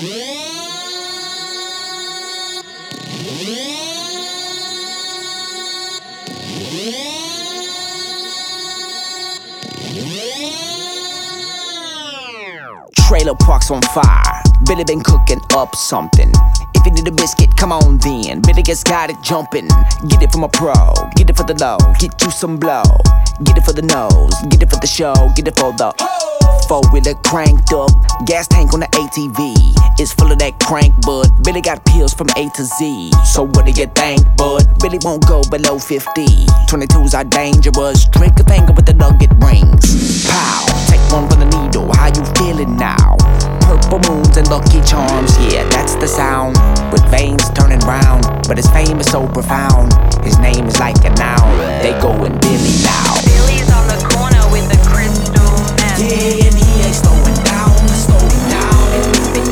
Trailer park's on fire. Billy been cooking up something. If you need a biscuit, come on then. Billy just got it jumping. Get it from a pro, get it for the low, get you some blow. Get it for the nose, get it for the show, get it for the four-wheeler cranked up. Gas tank on the ATV. It's full of that crank, bud. Billy got pills from A to Z. So what do you think, bud? Billy won't go below 50. 22s are dangerous. Drink a finger with the nugget rings. Pow, take one for the needle. How you feeling now? Purple moons and lucky charms, yeah, that's the sound. With veins turning round, but his fame is so profound. His name is like a noun. They goin' Billy now. Billy's on the corner with the crystal meth. Yeah, and he ain't slowing down,